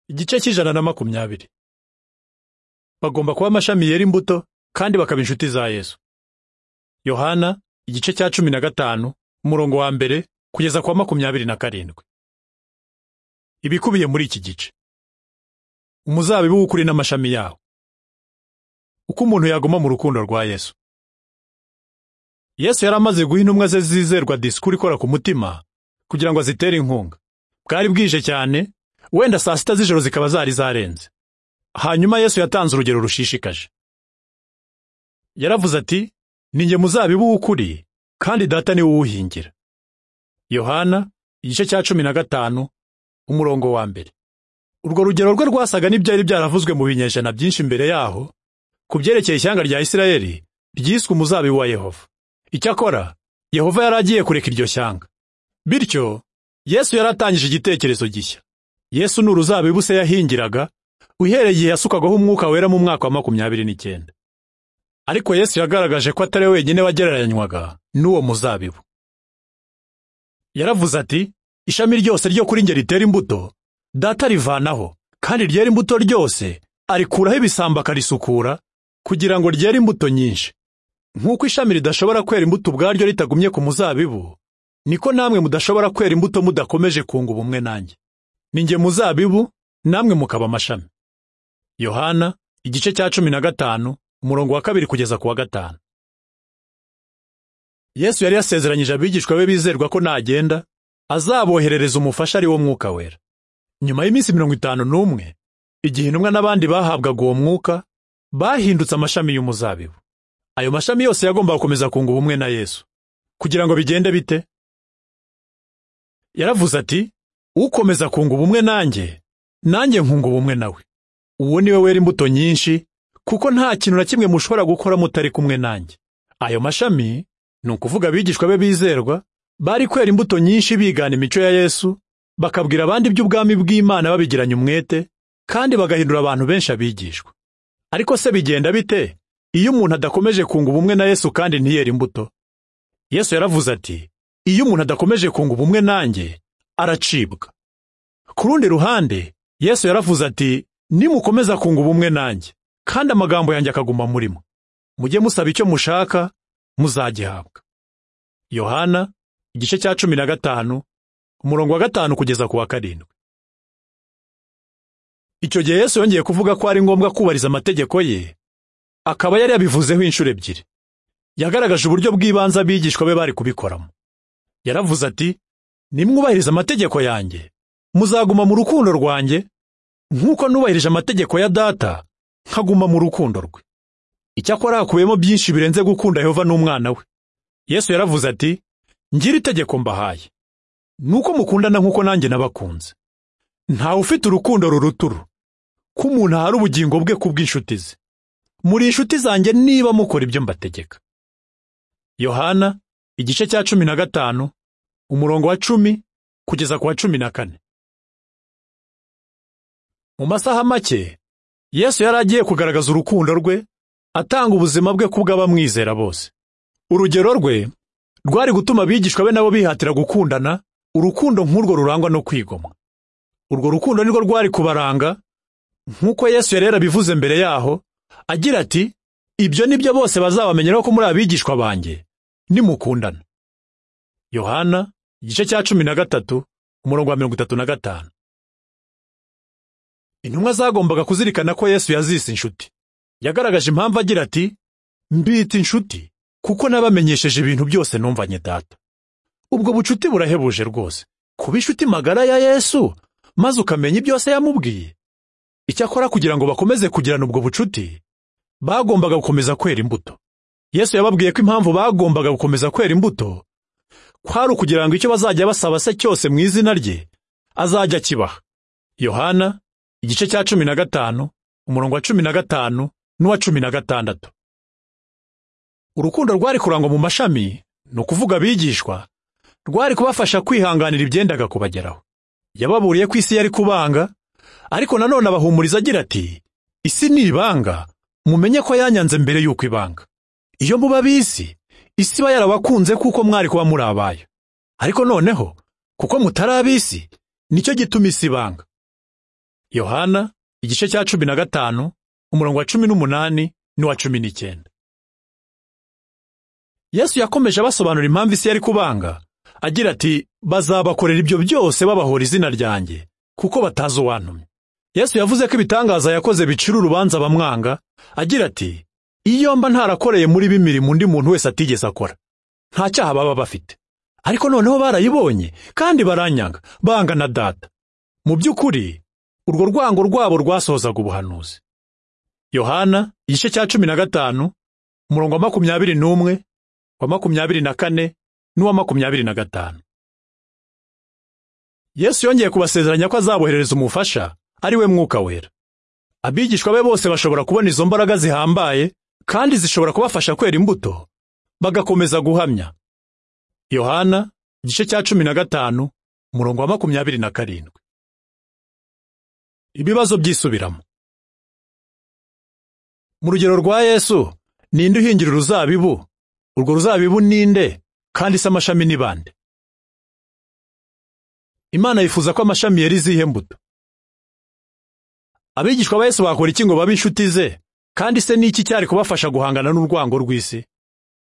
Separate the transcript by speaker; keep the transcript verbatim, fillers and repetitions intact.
Speaker 1: Igice cy'ijana na makumyabiri. Bagomba kuba amashami yera imbuto kandi bakaba inshuti za Yesu. Yohana igice cya cumi na gatanu umurongo wa mbere kugeza kwa makumyabiri na karindwi. Ibikubiye muri iki gice: umuzabibu w'ukuri n'amashami yawo. Uko umuntu yaguma mu rukundo rwa Yesu. Yesu yaramaze guha intumwa ze zizerwa disikuru ikora ku mutima kugira ngo azitere inkunga. Bwari bwije cyane, wenda saa sita z'ijoro zikaba zari zarenze. Hanyuma Yesu yatanze urugero rushishikaje. Yaravuze ati, ni njye muzabibu w'ukuri kandi data ni we uwuhingira. Yohana igice cya cumi na gatanu umurongo wa mbere. Urwo rugero rwe rwasaga n'ibyari byaravuzwe mu binyejana byinshi mbere yaho ku byerekeye ishyanga rya Isirayeli ryiswe umuzabibu wa Yehova. Icyakora Yehova yaragiye kureka iryo shyanga. Bityo Yesu yaratangije igitekerezo gishya. Yesu ni uruzabibu se yahingiraga uhereye igihe yasukagaho umwuka wera mu mwaka wa makumyabiri n'icyenda. Ariko Yesu yagaragaje ko atari wenyine wagereranywaga n'uwo muzabibu. Yaravuze ati, ishami ryose ryo kuri nge ritera imbuto data rivanaho, kandi ryera imbuto ryose arikuraho ibisambo akarisukura kugira ngo ryere imbuto nyinshi. Nk'uko ishami ridashobora kwera imbuto ubwaryo ritagumye ku muzabibu, niko namwe mudashobora kwera imbuto mudakomeje kunga ubumwe nanjye. Ni njye muzabibu, namwe mukaba amashami. Yohana igice cya cumi na gatanu umurongo wa kabiri kugeza ku wa gatanu. Yesu yari yasezeranyije abigishwa be bizerwa ko nagenda azaboherereza umufasha ari wo mwuka wera. Nyuma y'iminsi mirongo itanu n'umwe, igihe intumwa n'abandi bahabwaga uwo mwuka, bahindutse amashami y'umuzabibu. Ayo mashami yose yagomba gukomeza kunga ubumwe na Yesu. Kugira ngo bigende bite? Yaravuze ati, ukomeza kunga ubumwe nanjye, nanjye nkunga ubumwe nawe. Uwo niwe wera imbuto nyinshi, kuko nta kintu na kimwe mushobora gukora mutari kumwe nanjye. Ayo mashami ni ukuvuga abigishwa be bizerwa, bari kwera imbuto nyinshi bigana imico ya Yesu, bakabwira abandi iby'ubwami bw'Imana babigiranye umwete, kandi bagahindura abantu benshi abigishwa. Ariko se bigenda bite iyo umuntu adakomeje kunga ubumwe na Yesu kandi ntiyera imbuto? Yesu yaravuze ati, iyo umuntu adakomeje kunga ubumwe nanjye, aracibwa. Ku rundi ruhande, Yesu yaravuze ati, nimukomeza kunga ubumwe nanjye, kandi amagambo yanjye akaguma murimo, mujye musaba icyo mushaka, muzagihabwa. Yohana igice cya cumi na gatanu umurongo wa gatanu kugeza ku wa karindwi. Icyo gihe Yesu yongeye kuvuga ko ari ngombwa kubahiriza amategeko ye, akaba yari yabivuzeho inshuro ebyiri. Yagaragaje uburyo bw'ibanze abigishwa be bari kubikoramo. Yaravuze ati, nimwubahiriza amategeko yanjye, muzaguma mu rukundo rwanjye, nk'uko nubahirije amategeko ya data, nkaguma mu rukundo rwe. Icyakora hakubiyemo byinshi birenze gukunda Yehova n'umwana we. Yesu yaravuze ati, ngira itegeko mbahaye, nuko mukundana nk'uko nanjye nabakunze. Ntawe ufite urukundo ruruturu, ko umuntu ahari ubugingo bwe ku bw'inshuti ze. Muri inshuti zanjye niba mukora ibyo mbategeka. Yohana igice cya cumi na gatanu umurongo wa cumi kugeza ku wa cumi na kane. Mu masaha make, Yesu yari agiye kugaragaza urukundo rwe, atanga ubuzima bwe kubw'abamwizera bose. Urugero rwe rwari gutuma abigishwa be nabo bihatira gukundana, urukundo nk'urwo rurangwa no kwigomwa. Urwo rukundo nirwo rwari kubaranga, nk'uko Yesu yari yarabivuze mbere yaho, agira ati, ibyo nibyo bose bazabamenyeraho ko muri abigishwa banjye, nimukundana. Yohana igice cya cumi na gatatu umurongo wa mirongo itatu na gatanu. Intumwa zagombaga kuzirikana ko Yesu yazise inshuti. Yagaragaje impamvu agira ati, mbita inshuti, kuko nabamenyesheje ibintu byose numvanye data. Ubwo bucuti burahebuje rwose, kuba inshuti magara ya Yesu, maze ukamenya byose yamubwiye. Icyakora kugira ngo bakomeze kugirana ubwo bucuti, bagombaga gukomeza kwera imbuto. Yesu yababwiye ko impamvu bagombaga gukomeza kwera imbuto kwari ukugira ngo icyo bazajya basaba se cyose mu izina rye azajya kibaha. Yohana igice cya cumi na gatanu umurongo wa cumi na gatanu n'uwa cumi na gatandatu. Urukundo rwari kurangwa mu mashami, ni ukuvuga abigishwa, rwari kubafasha kwihanganira ibyendaga kubageraho. Yababuriye ko isi yari kubanga, ariko nanone abahumuriza agira ati, isi ni ibanga, mumenye ko yanyanze mbere y'uko ibanga. Iyo muba bisi, isi iba yarabakunze kuko mwari kuba muri abayo. Ariko noneho, kuko mutari abisi, nicyo gituma isi ibanga. Yohana igice cya cumi na gatanu umurongo wa cumi n'umunani n'uwa cumi n'icyenda. Yesu yakomeje abasobanura impamvu isi yari kubanga, agira ati bazabakorera ibyo byose babahora izina ryanjye, kuko batazi uwantumye. Yesu yavuze ko ibitangaza yakoze bicira urubanza bamwanga, agira ati iyo mba ntarakoreye muri b'imirimo undi muntu wese atigeze akora, nta cyaha baba bafite. Ariko noneho barayibonye kandi baranyanga, banga na Data. Mu by'ukuri urwo rwango rwabo rwasohozaga ubuhanuzi. Yohana igice cya cumi na gatanu umurongo wa makumyabiri n'umwe, wa makumyabiri na kane n'uwa makumyabiri na gatanu. Yesu yongeye kubasezeranya ko azaboherereza umufasha, ari we Mwuka Wera. Abigishwa be bose bashobora kubona izo mbaraga zihambaye kandi zishobora kubafasha kwera imbuto, bagakomeza guhamya. Yohana igice cya cumi na gatanu umurongo wa makumyabiri na karindwi. Ibibazo byisubiramo. Mu rugero rwa Yesu, ninde uhingira uruzabibu? Urwo ruzabibu ninde? Kandi se amashami ni bande? Imana yifuza ko amashami yera izihe mbuto? Abigishwa ba Yesu bakora iki ngo babe inshuti ze? Kandi se ni iki cyari kubafasha guhangana n'urwango rw'isi?